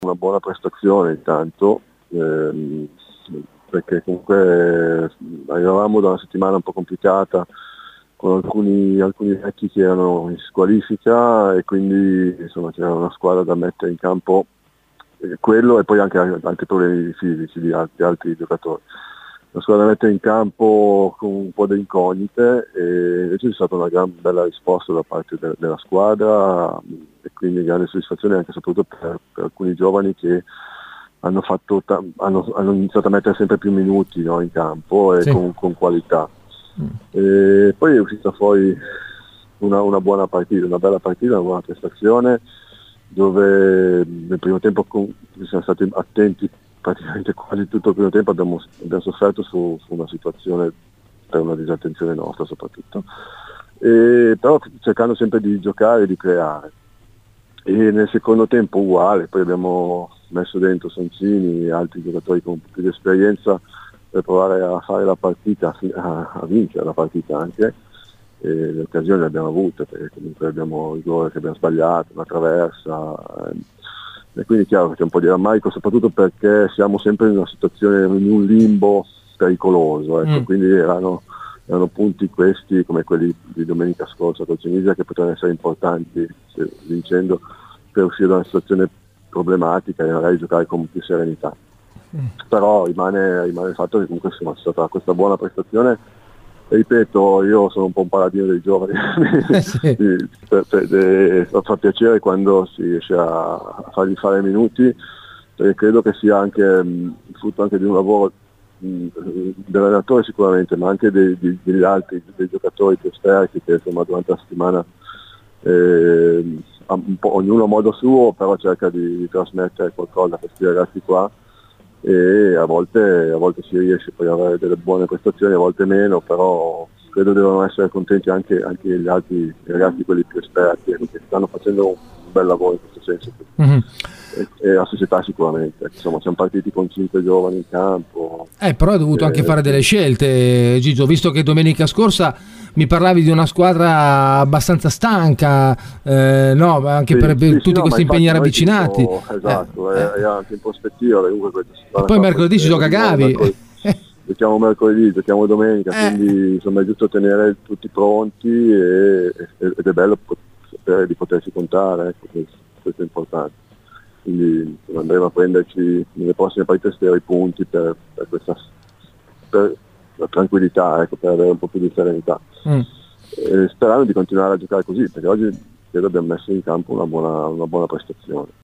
una buona prestazione intanto, perché comunque arrivavamo da una settimana un po' complicata con alcuni vecchi che erano in squalifica e quindi insomma c'era una squadra da mettere in campo, quello e poi anche problemi fisici di altri giocatori. La squadra da mettere in campo con un po' di incognite e invece c'è stata una bella risposta da parte della squadra e quindi grande soddisfazione anche soprattutto per alcuni giovani che hanno iniziato a mettere sempre più minuti, no, in campo e Sì. con qualità. E poi è uscita fuori una buona partita, una bella partita, una buona prestazione, dove nel primo tempo siamo stati attenti praticamente quasi tutto il primo tempo, abbiamo sofferto su una situazione per una disattenzione nostra soprattutto, però cercando sempre di giocare e di creare. E nel secondo tempo uguale, poi abbiamo messo dentro Soncini e altri giocatori con un po' più di esperienza per provare a fare la partita, a vincere la partita anche, e le occasioni le abbiamo avute, perché comunque abbiamo il gol che abbiamo sbagliato, una traversa, e quindi è chiaro che c'è un po' di rammarico, soprattutto perché siamo sempre in una situazione, in un limbo pericoloso, ecco. Quindi erano punti questi come quelli di domenica scorsa col Cinisia che potevano essere importanti vincendo per uscire da una situazione problematica e magari giocare con più serenità. Però rimane il fatto che comunque c'è stata questa buona prestazione e ripeto, io sono un po' un paladino dei giovani, Sì. fa piacere quando si riesce a fargli fare minuti, perché credo che sia anche il frutto anche di un lavoro dell'allenatore sicuramente, ma anche degli altri, dei giocatori più esperti che insomma durante la settimana un po', ognuno a modo suo, però cerca di trasmettere qualcosa a questi ragazzi qua e a volte si riesce poi ad avere delle buone prestazioni, a volte meno, però credo devono essere contenti anche gli altri ragazzi, quelli più esperti, che stanno facendo un bel lavoro in questo senso. E la società sicuramente, insomma siamo partiti con 5 giovani in campo. Però hai dovuto anche fare delle scelte, Gigio, visto che domenica scorsa mi parlavi di una squadra abbastanza stanca, no, anche per tutti questi impegni ravvicinati. Esatto, è anche in prospettiva. E poi mercoledì ci gioca Gavi. Giochiamo mercoledì, giochiamo domenica, quindi insomma è giusto tenere tutti pronti ed è bello sapere di potersi contare, ecco, questo è importante. Quindi andremo a prenderci nelle prossime partite i punti per la tranquillità, ecco, per avere un po' più di serenità. Sperando di continuare a giocare così, perché oggi credo abbiamo messo in campo una buona prestazione.